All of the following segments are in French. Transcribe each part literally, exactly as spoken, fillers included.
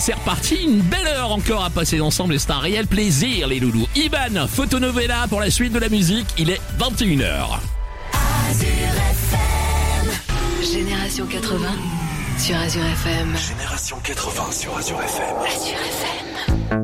c'est reparti. Une belle heure encore à passer ensemble et c'est un réel plaisir, les loulous. Iban, Photonovela pour la suite de la musique. Il est vingt et une heures. Génération quatre-vingts sur Azure F M. Génération quatre-vingts sur Azure F M. Azure F M.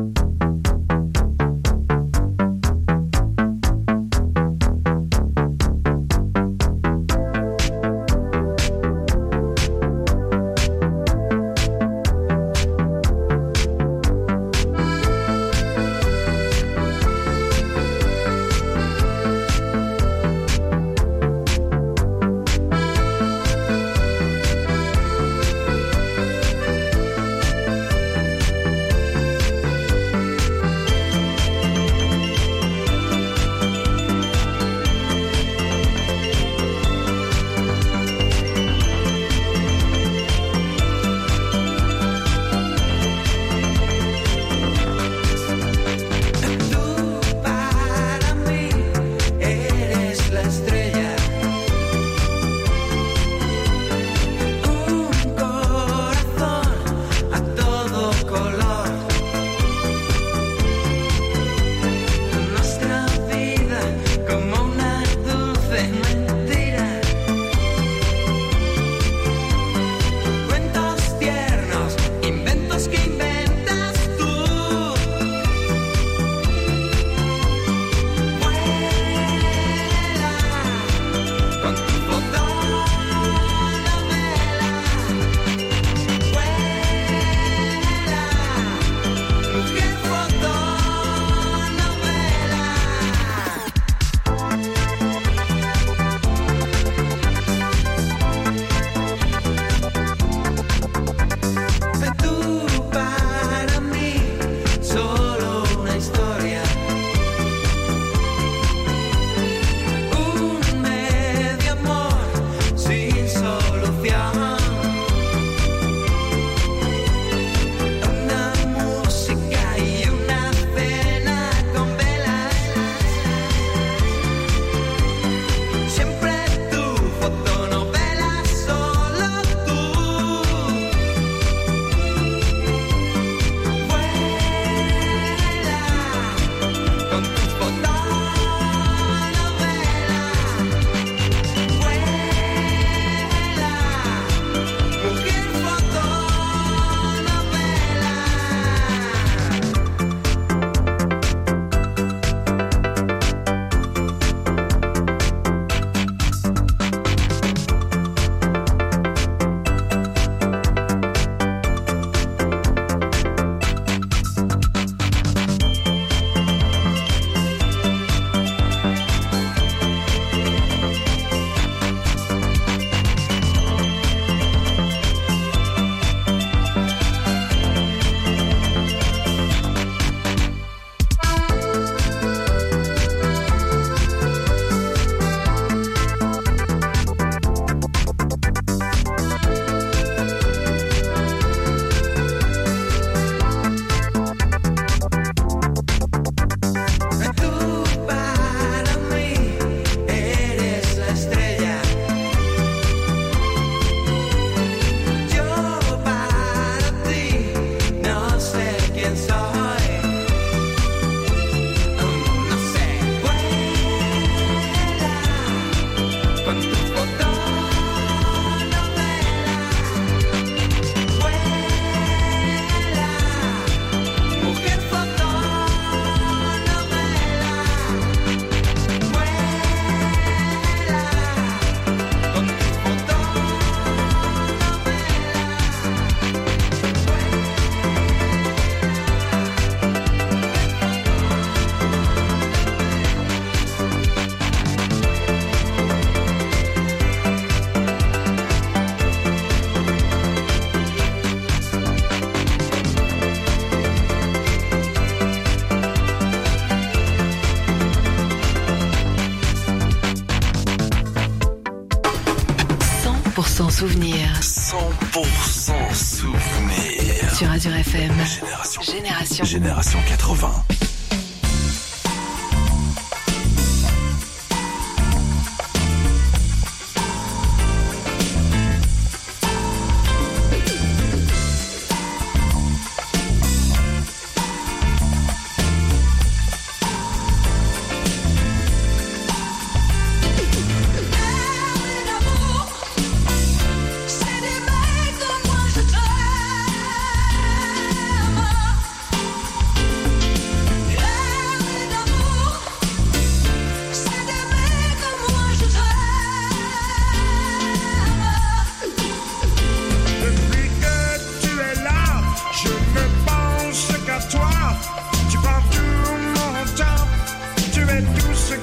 cent pour cent souvenir. cent pour cent souvenir. Sur Azure F M. Génération. Génération. Génération quatre-vingts.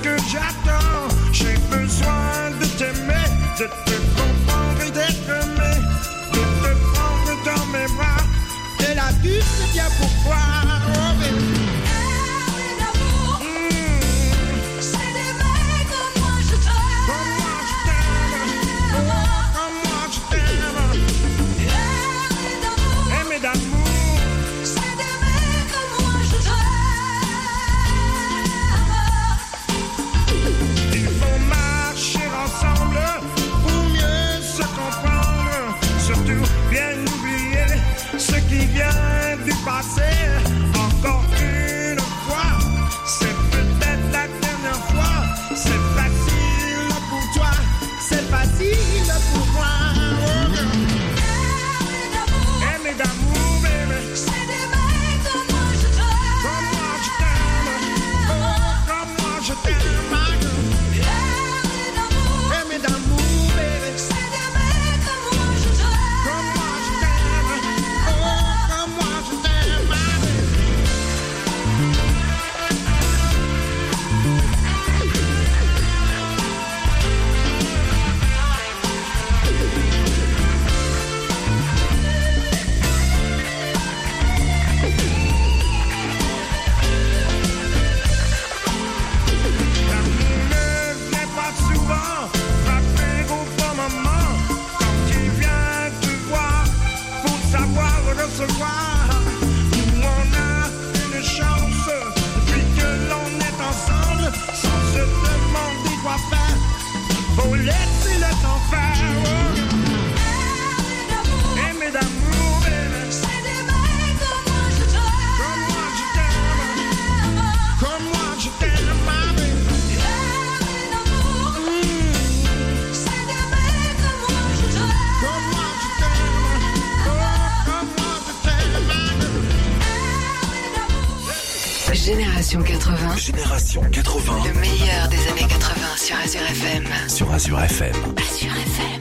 que j'attends. J'ai besoin de t'aimer, de te comprendre et d'être aimé, de te prendre dans mes bras. Et là tu sais bien pourquoi. Oh, baby. Encore une fois, c'est peut-être la dernière fois. C'est facile pour toi, c'est facile pour moi. Aimer d'amour, baby. C'est d'aimer comme moi je t'aime. Comme moi je t'aime. Oh, comme moi je t'aime, ma gueule. Aimer d'amour, baby. C'est d'aimer comme moi je t'aime. Comme moi je t'aime. Oh, comme moi je t'aime. Recevoir. Nous on a une chance depuis que l'on est ensemble, sans se demander quoi faire. Faut laisser le temps faire. Oh. Aimer d'amour, baby. C'est d'aimer comme moi je t'aime. Comme moi je t'aime. Comme moi je t'aime, ma baby. Aimer d'amour. Mmh. C'est d'aimer comme moi je t'aime. Comme moi je t'aime. Oh. Génération quatre-vingts. Génération quatre-vingts. Le meilleur des années quatre-vingts sur Azure F M. Sur Azure F M. Azure F M.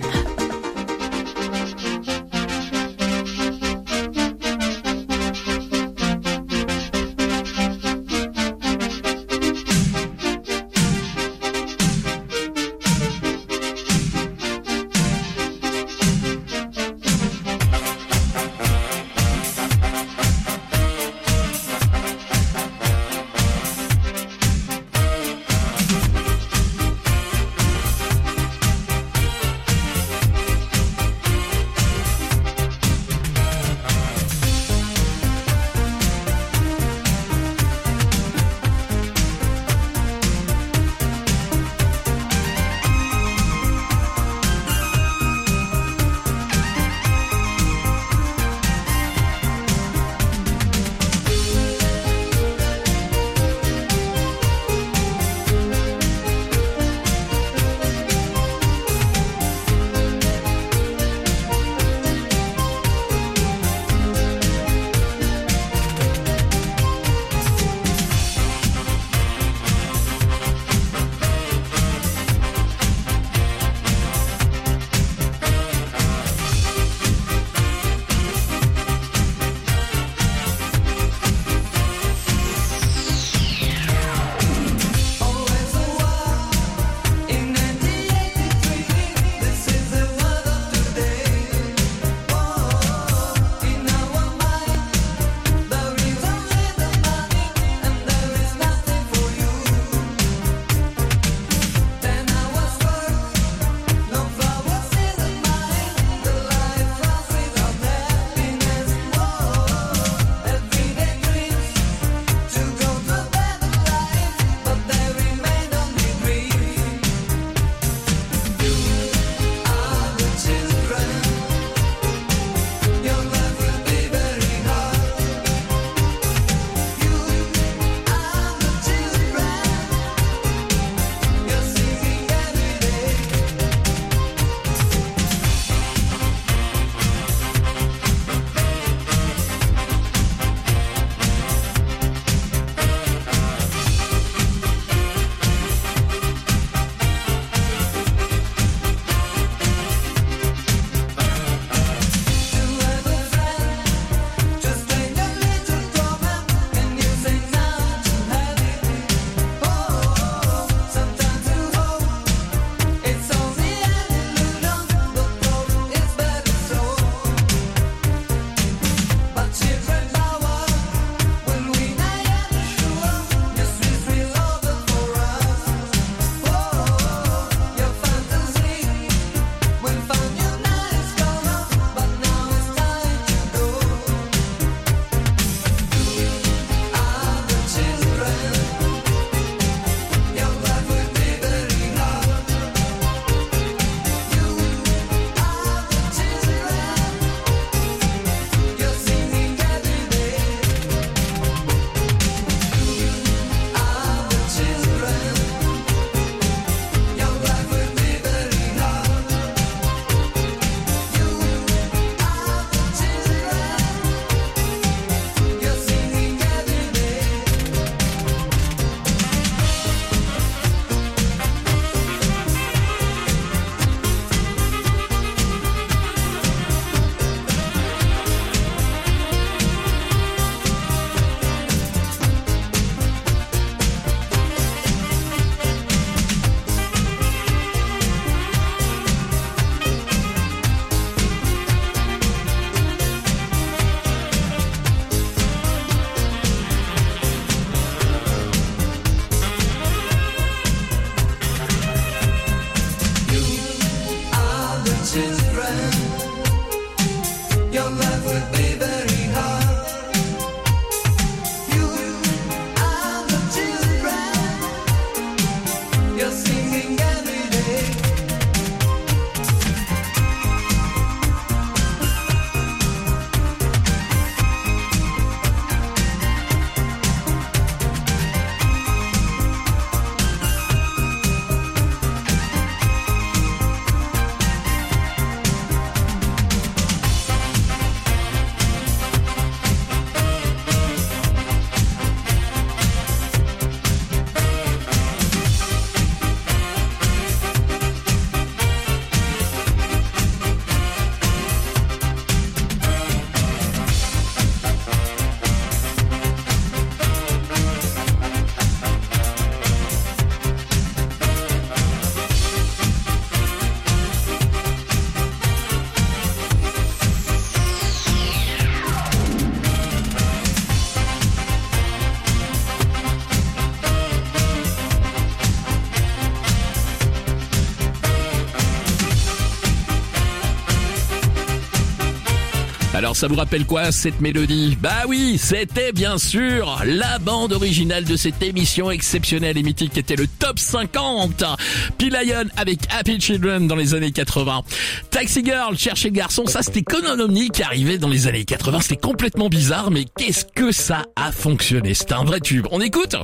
Alors ça vous rappelle quoi cette mélodie? Bah oui, c'était bien sûr la bande originale de cette émission exceptionnelle et mythique qui était le Top cinquante. P-Lion avec Happy Children dans les années quatre-vingts. Taxi Girl, Chercher le garçon, ça c'était Conan Omni qui arrivait dans les années quatre-vingts. C'était complètement bizarre, mais qu'est-ce que ça a fonctionné? C'était un vrai tube. On écoute?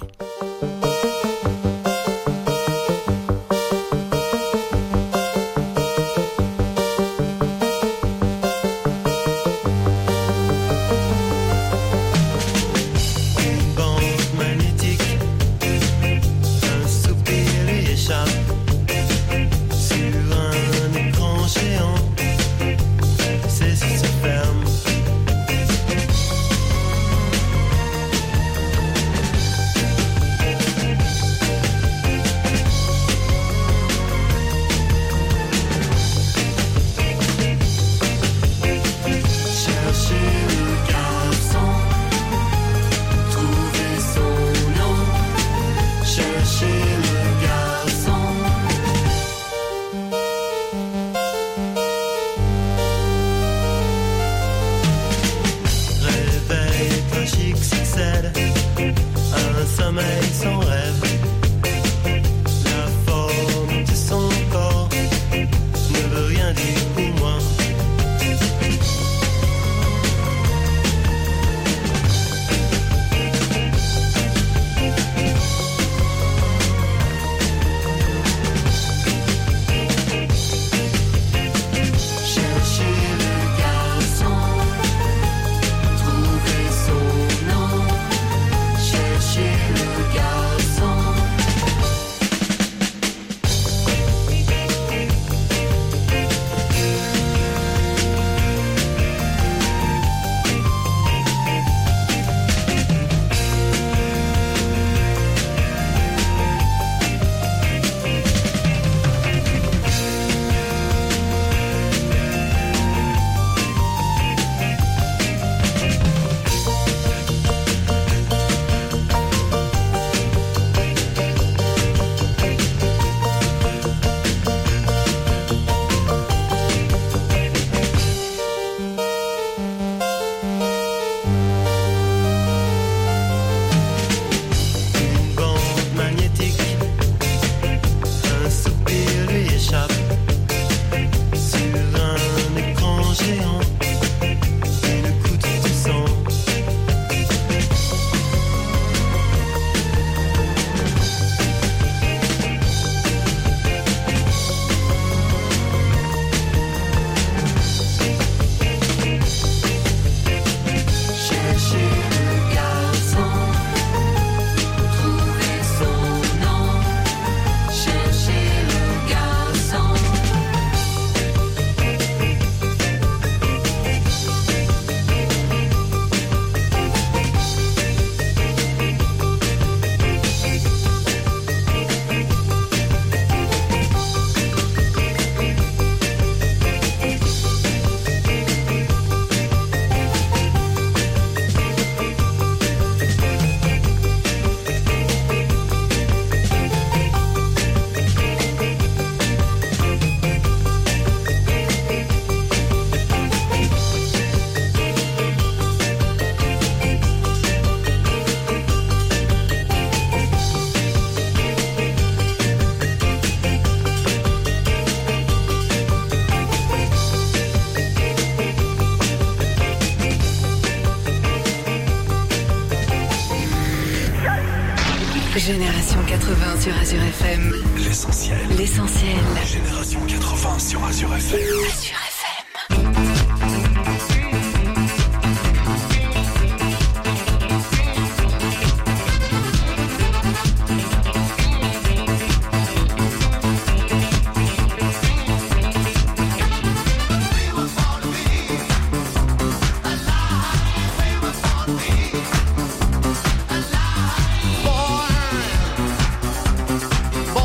Génération quatre-vingts sur Azure F M. L'essentiel. L'essentiel. Génération quatre-vingts sur Azure F M. Azure F M.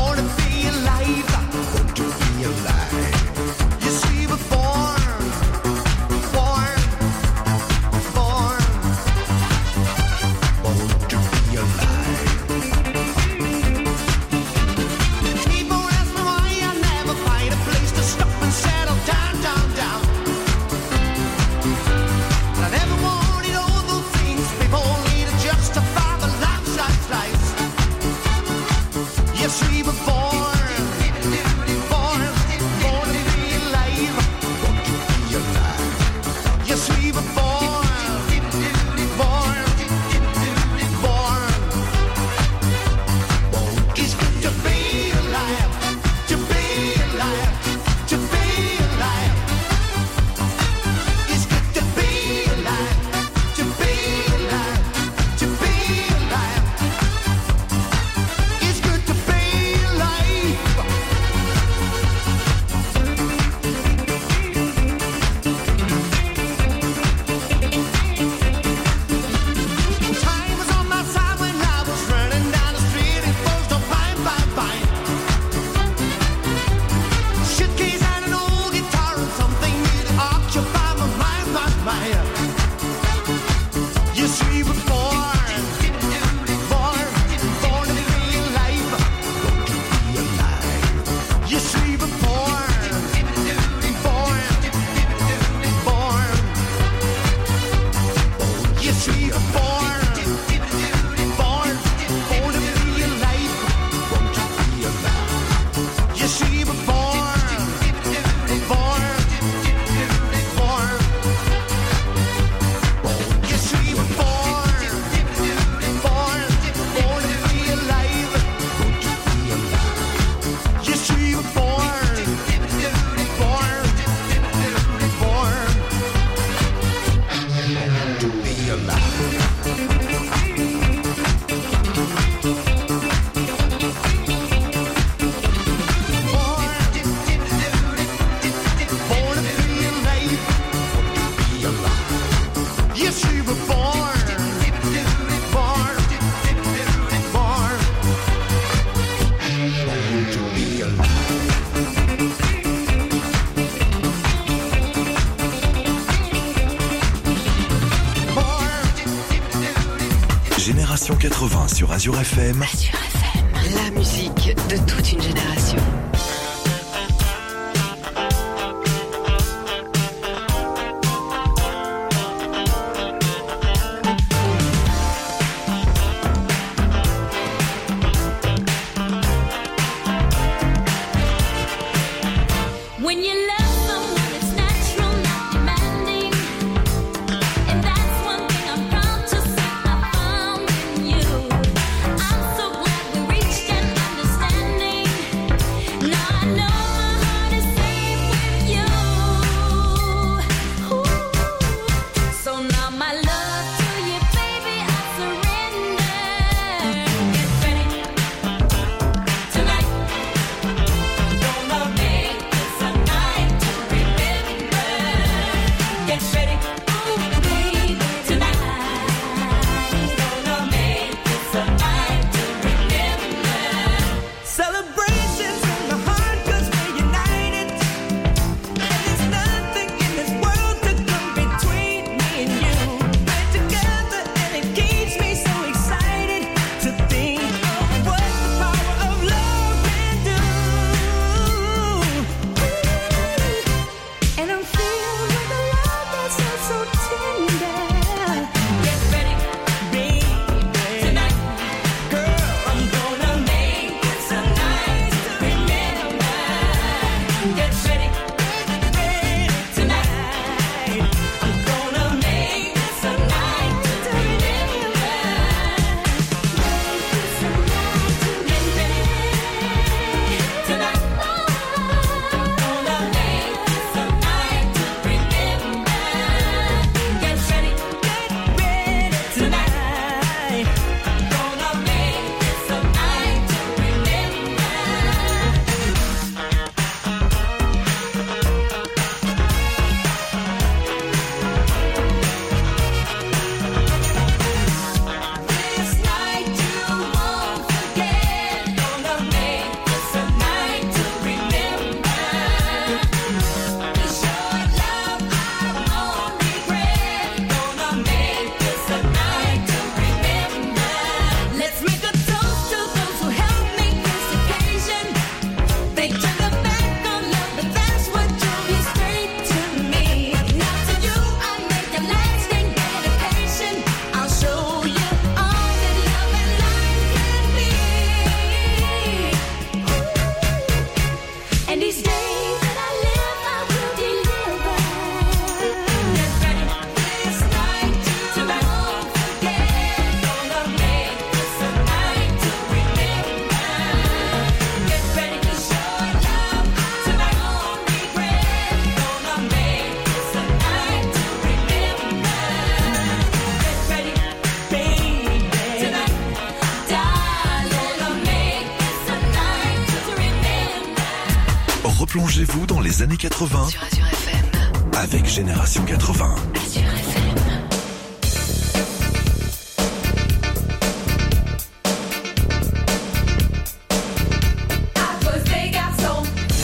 Born to be alive. You see, before Génération quatre-vingts sur Azure F M. Azure F M, la musique de toute une génération. When you love someone, it's natural, not demanding. And that's one thing I'm proud to say I found in you. I'm so glad we reached an understanding. Now I know my heart is safe with you. Ooh. So now my love to you, baby, I surrender. Get ready tonight. Gonna make this a night to remember. Get ready, ooh, baby, tonight. Gonna make this a night to remember. Celebrations in the heart 'cause we're united. And there's nothing in this world to come between me and you. We're together and it keeps me so excited to think of what the power of love can do. And I'm filled with a love that's so, so tender. Get ready, Baby, tonight. girl, I'm Gonna make this a night to remember. Get ready tonight. I'm gonna make this a night to remember. Make this a night to remember. Tonight. I'm gonna make this a night to remember. Get ready tonight. I'm gonna make this a night to remember. This night you won't forget. Gonna make this a night to remember. It's your love I won't regret. Gonna make this a night to remember. Let's make a toast to those who helped make this occasion. They turned their back on love, but that's what drove you straight to me. Now to you I make a lasting dedication. I'll show you all that love and life can be. And these days that I live, I will deliver. Get ready, this night you won't forget. Gonna make this a night to remember. Get ready to show love tonight, won't regret. Gonna make this a night to remember. Get ready, baby, tonight, darling. Gonna make this a night to remember. Replongez-vous dans les années quatre-vingts Sur Azure F M. avec Génération quatre-vingts. Azure F M. À cause des garçons.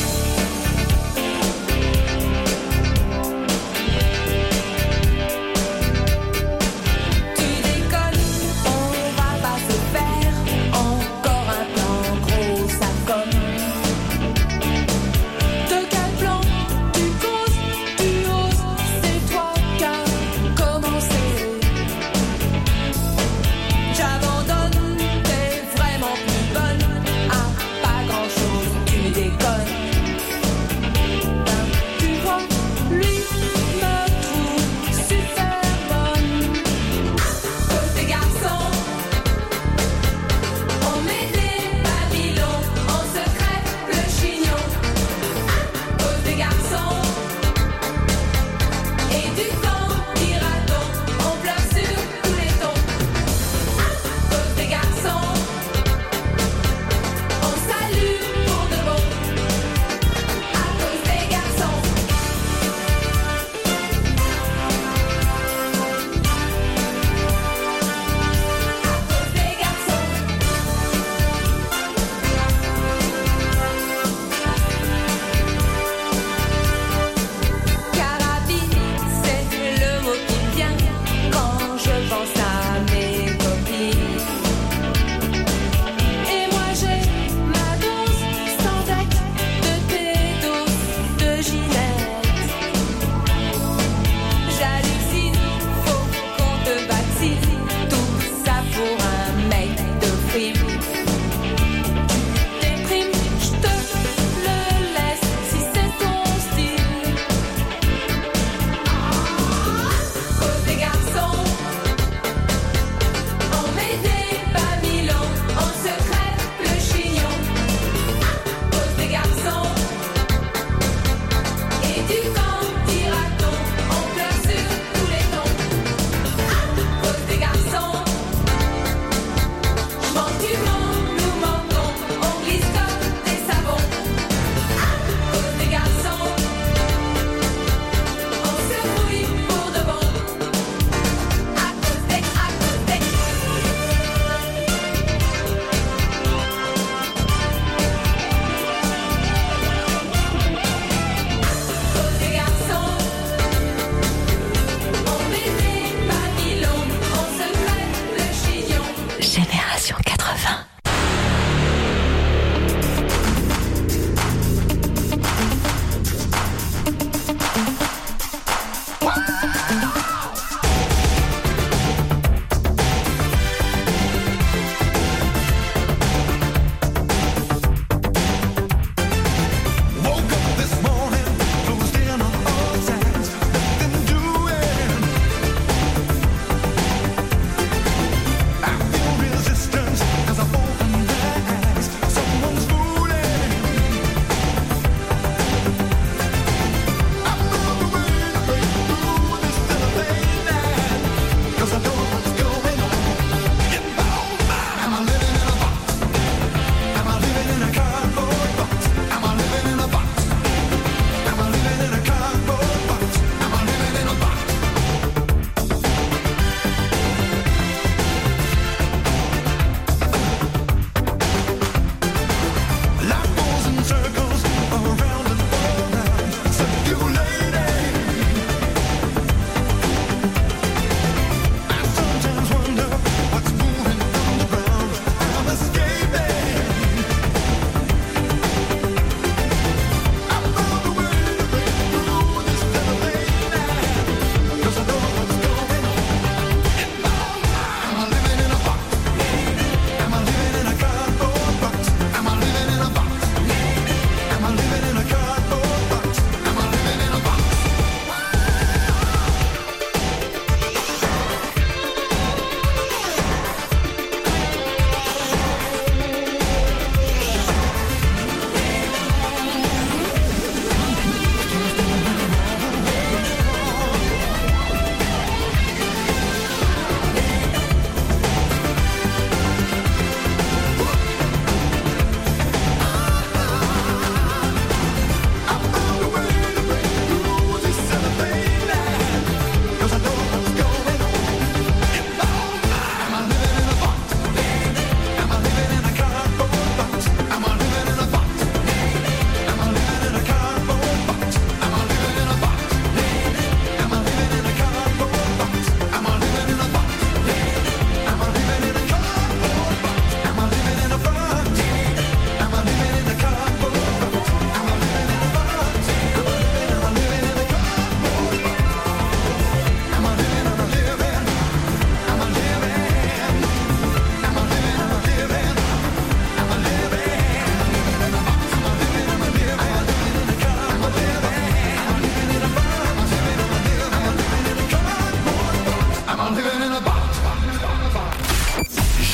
Tu déconnes, on va pas se faire encore un plan gros, ça comme. De quel plan tu causes, tu oses, c'est toi qui as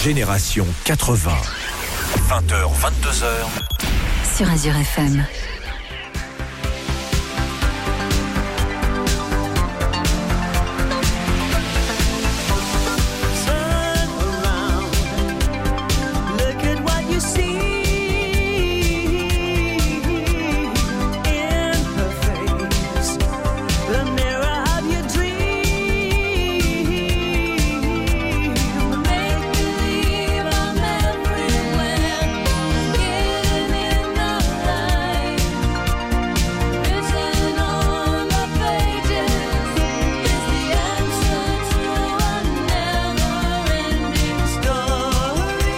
Génération quatre-vingts. vingt heures, vingt-deux heures. Sur Azure F M. Look at what you see in her face, the mirror of your dream. Make believe I'm everywhere, getting in the light. Written on the pages is the answer to a never-ending story.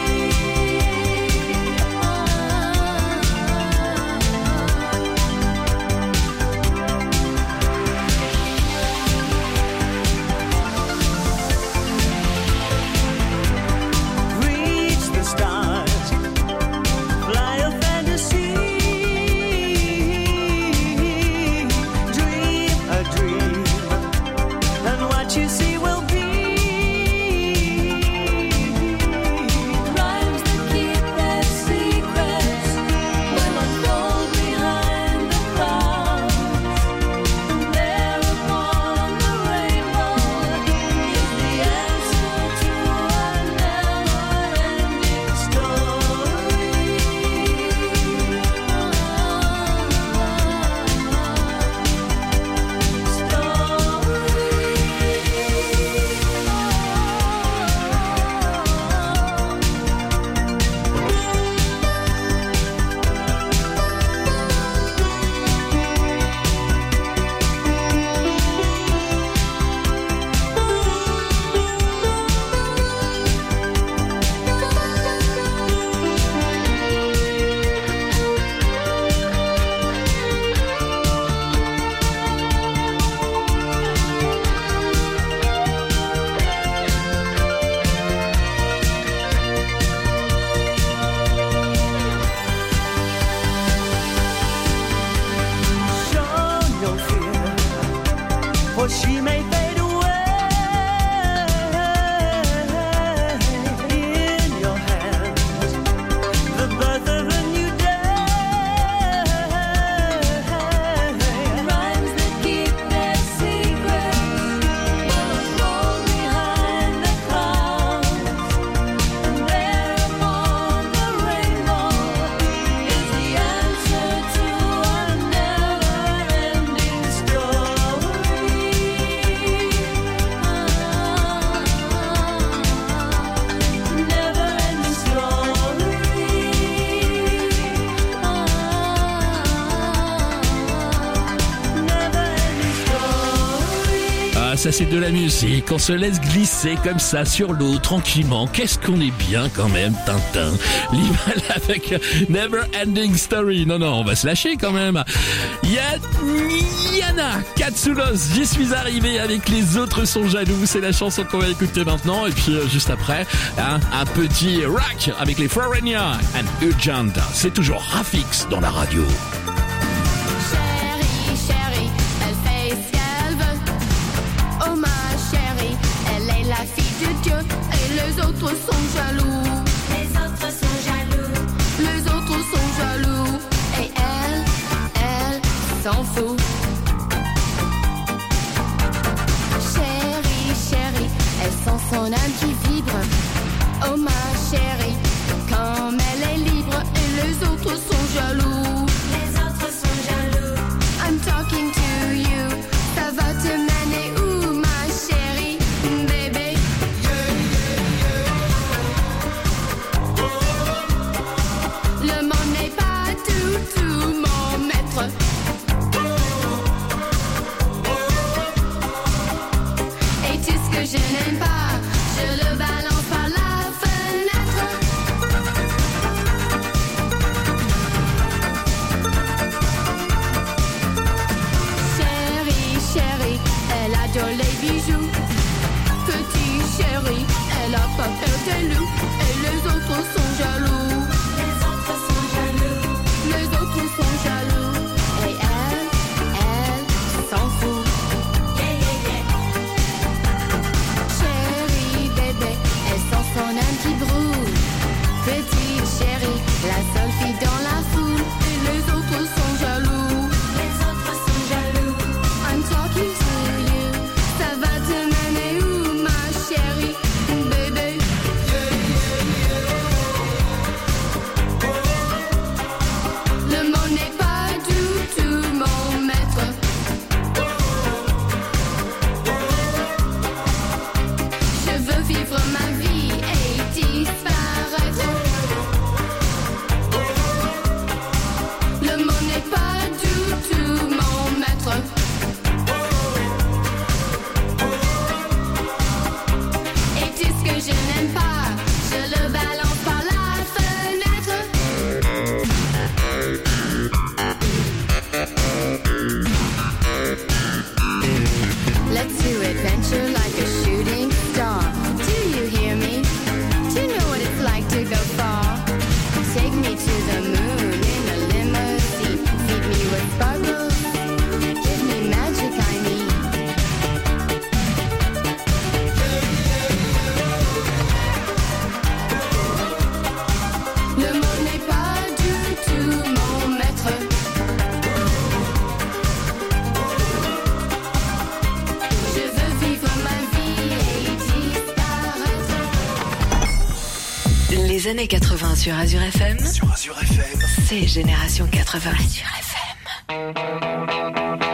Reach the stars, fly a fantasy, dream a dream, and what you see will be. Rhymes that keep their secrets will unfold behind the clouds. There upon the rainbow is the answer to a never-ending Show no fear, for she may fade away. In your hands, the birth of a new day. Rhymes that keep their secrets will unfold behind the clouds. And there upon the rainbow is the answer to a never-ending story. Never-ending story. Never-ending story. Ah, ça c'est de la musique, on se laisse glisser comme ça sur l'eau, tranquillement. Qu'est-ce qu'on est bien quand même, Tintin. Limal avec Never Ending Story. Non, non, on va se lâcher quand même. Il y a Yana Katsulos, j'y suis arrivé avec Les Autres Sont Jaloux. C'est la chanson qu'on va écouter maintenant. Et puis euh, juste après, hein, un petit rock avec les Foreigner and Urgent. C'est toujours Rafix dans la radio. Chérie, chérie, elle fait ce qu'elle veut. Oh ma chérie, elle est la fille de Dieu. Et les autres sont jaloux. Les autres sont jaloux. Les autres sont jaloux. Et elle, elle s'en fout. Chérie, chérie, elle sent son âme qui vibre. Oh ma chérie, comme elle est libre. Et les autres sont jaloux. Les autres sont jaloux. I'm talking to you. Ça va te mener où, ma chérie, bébé? années quatre-vingts sur Azure F M, Sur Azure F M. c'est Génération quatre-vingts. Azure F M.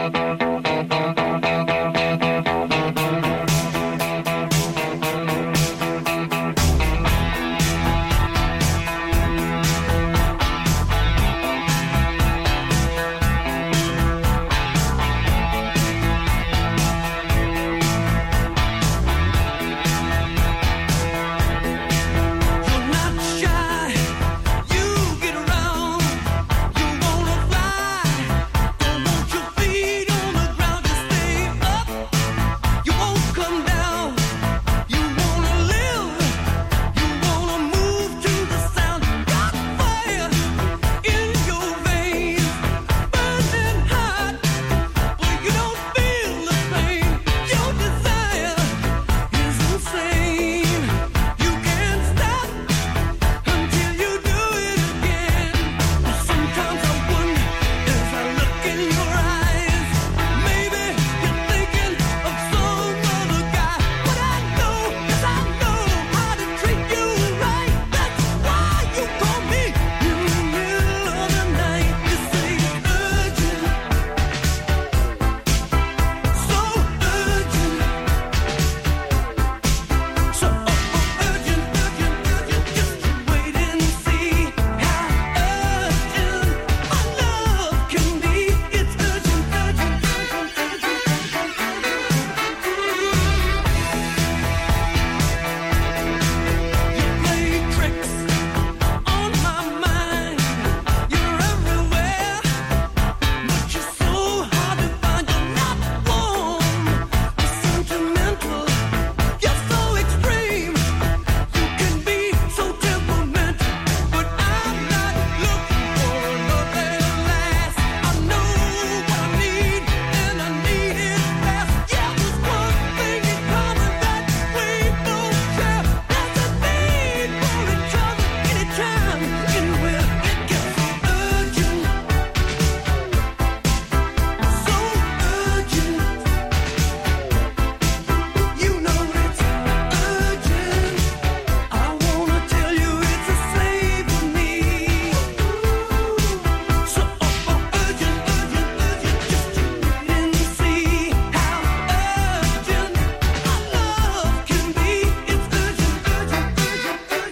You're not shy, you get around, you wanna fly, don't want your feet on the ground, just stay up, you won't come down, you wanna live, you wanna move to the sound, got fire in your veins, burning hot, but you don't feel the pain, your desire is insane, you can't stop until you do it again. Sometimes I wonder, as I look in your eyes, maybe you're thinking of some other guy. But I know, 'cause I know how to treat you right. That's why you call me in the middle of the night. You say it's urgent, so urgent, so urgent, urgent, urgent. Just wait and see how urgent my love can be. It's urgent, urgent, urgent, urgent. You play tricks on my mind. You're everywhere, but you're so hard to find. You're not warm or sentimental. You're so extreme. You can be so temperamental, but I'm not looking for love that lasts. I know what I need, and I need it fast. Yeah, there's one thing in common that we both share. There's a need for each other, anytime, anywhere. It gets so urgent, so urgent. You know it's urgent. I wanna tell you it's a slave for me. So oh, oh, urgent, urgent, urgent. Just to wait and see how urgent my love can be. It's urgent, urgent, urgent,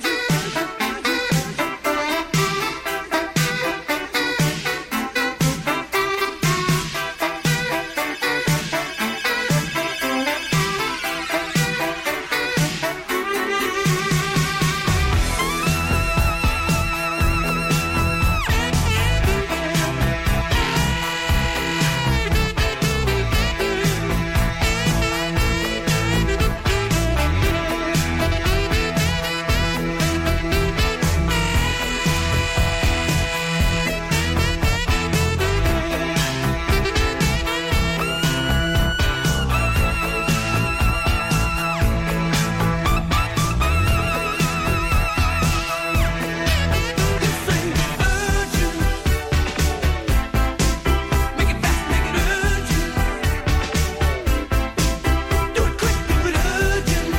Make it fast, make it urgent. Do it quick, do it urgent.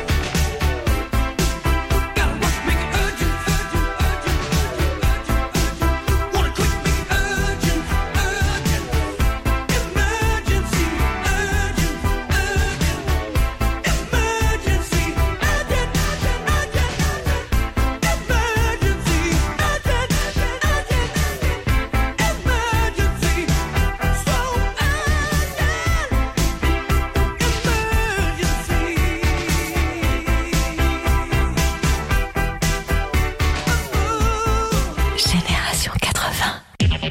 Gotta rush, make it urgent, urgent, urgent, urgent, urgent. Want it quick, make it urgent, urgent. Emergency, urgent, urgent. Emergency, urgent, urgent, urgent, urgent. Emergency, urgent, urgent, urgent. Emergency, so urgent. Génération quatre-vingts.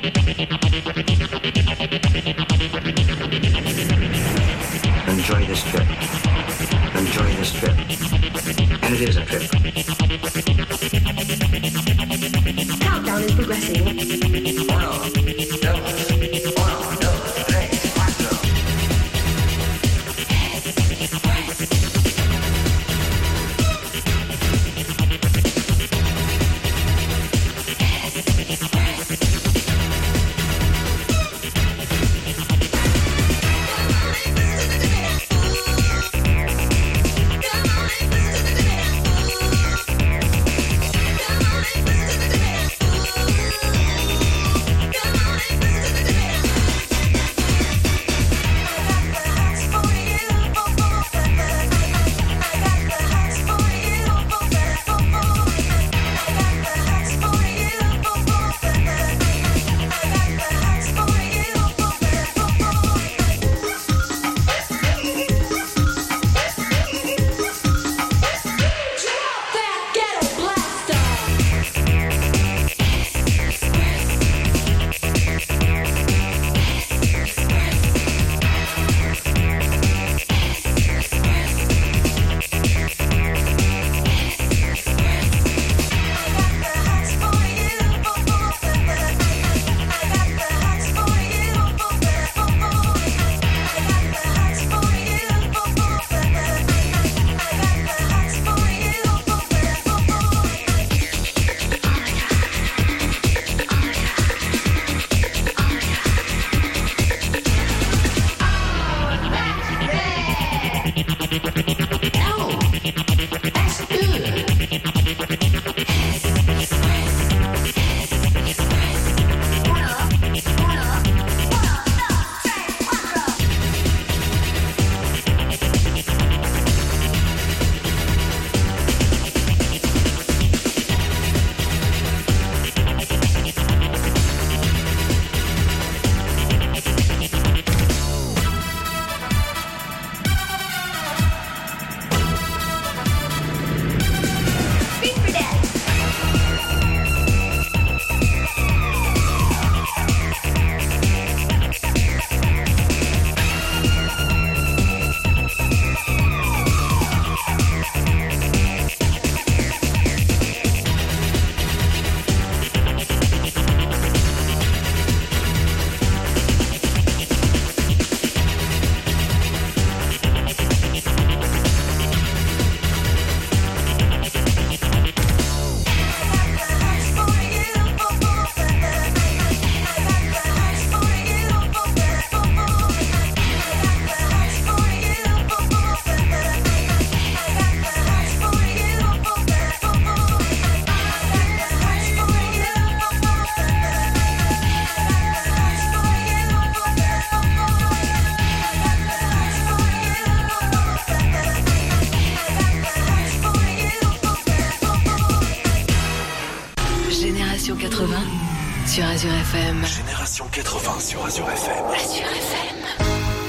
Enjoy this trip. Enjoy this trip. And it is a trip. Countdown is progressing. Uno, dos, uno, dos, tres, cuatro. Génération quatre-vingts sur Azure F M. Azure F M.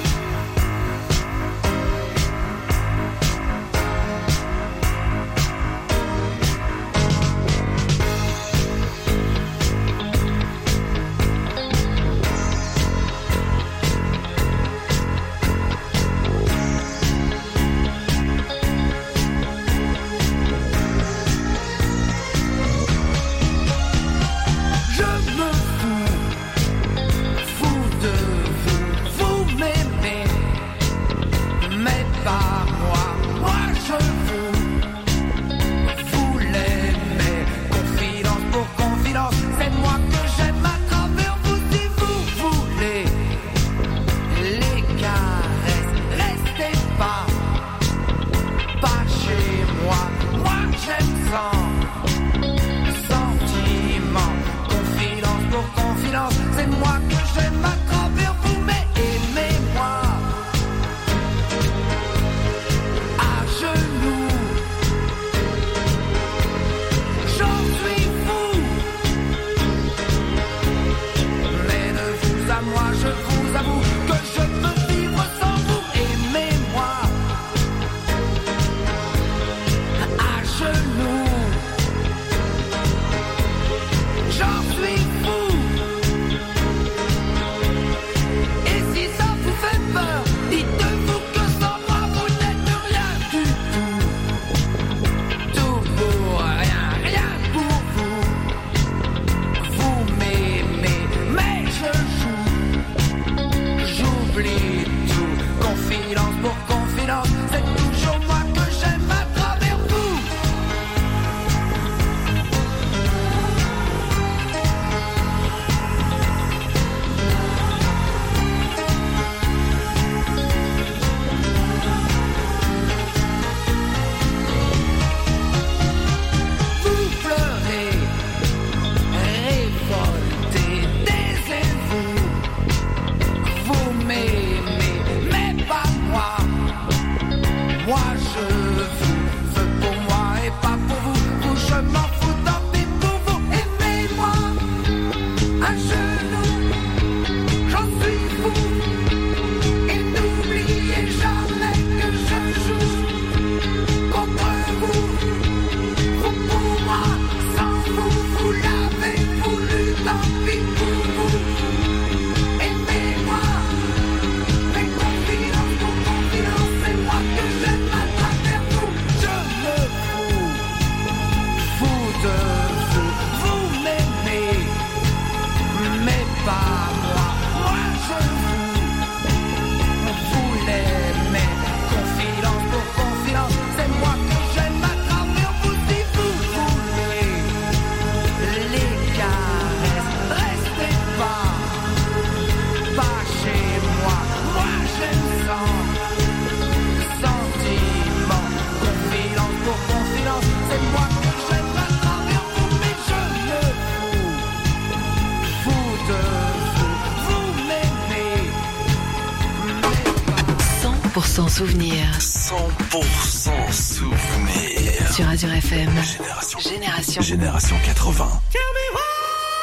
Souvenir. cent pour cent souvenir. Sur Azure F M. Génération. Génération. Génération quatre-vingts. Tell me why.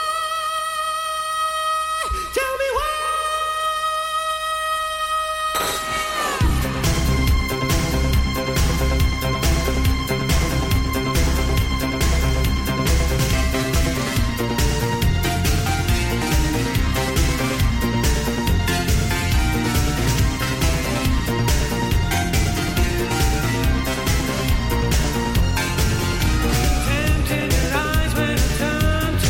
Tell me why. Tempted eyes when I turn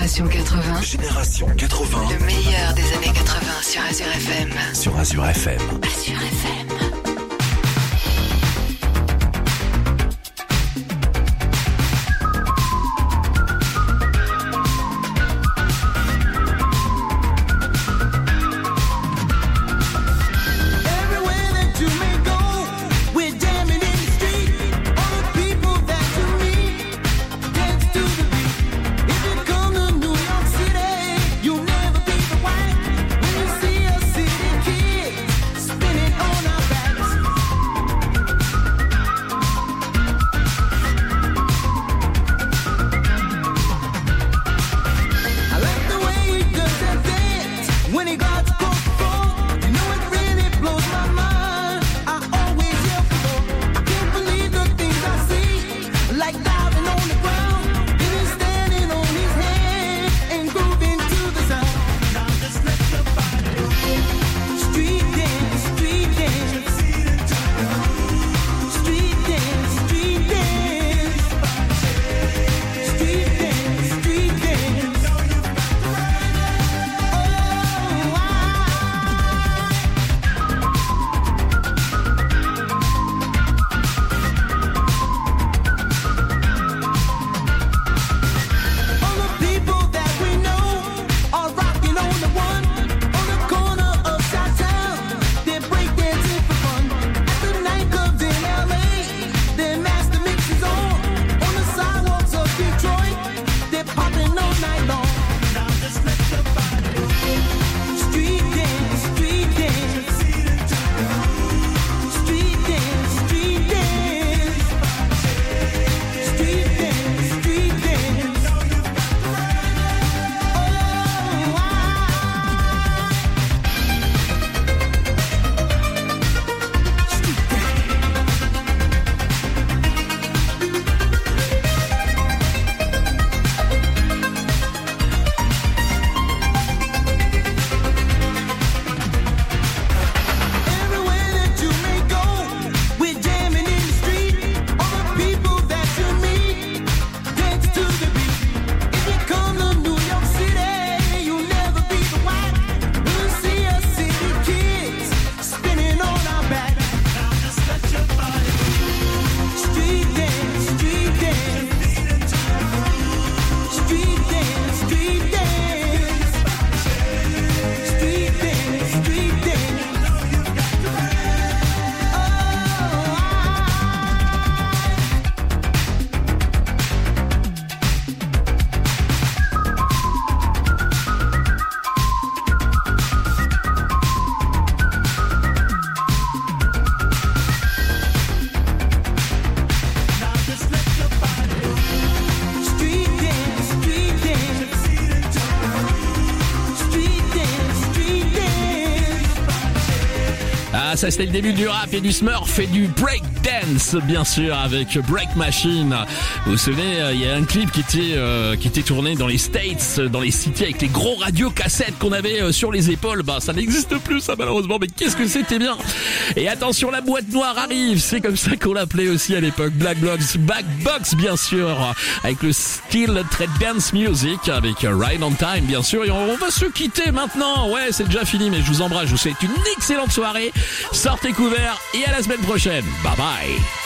Génération quatre-vingts, Génération quatre-vingts le meilleur des années quatre-vingts sur Azure F M. sur Azure F M. Azure F M. Everywhere that you may go, we're jamming in the street. All the people that you meet dance to the beat. If you come to New York City, you'll never be the white. When you see us city kids spinning on our backs. I like the way he does that dance when he got to go for. You know it really blows my mind. I always yell for more. I can't believe the things I see, like diving on the ground, then he's standing on his head and grooving to the sound. Now just let your body go. Street dance, street dance, street dance, street dance, street dance, street dance. Oh, all the people that we know are rocking on the one on the corner of Chi-Town. They break dancing for fun at the nightclubs in L A. Their master mix is on on the sidewalks of Detroit. They're popping all night long. Now just let your body go. Street dance, street dance, street dance, street dance, street dance, street dance. Everywhere that you may go, we're jamming in the street. All the people that you meet dance to the beat. If you come to New York City, you'll never be the white. We'll see us city kids spinning on our back. Now just let your body go. Street dance, street dance, street dance, street dance, street dance, street dance. Street dance, street dance, street dance, street dance. Ah, ça c'était le début du rap et du smurf et du break dance, bien sûr, avec Break Machine. Vous vous souvenez, euh, il y a un clip qui était euh, qui était tourné dans les States, dans les cités, avec les gros radiocassettes qu'on avait euh, sur les épaules. Bah, ça n'existe plus, ça, malheureusement, mais qu'est-ce que c'était bien. Et attention, la boîte noire arrive, c'est comme ça qu'on l'appelait aussi à l'époque. Black Box, Black Box, bien sûr, avec le style très dance music, avec Ride on Time, bien sûr. Et on, on va se quitter maintenant. Ouais, c'est déjà fini, mais je vous embrasse. Je vous souhaite une excellente soirée. Sortez couverts et à la semaine prochaine. Bye bye.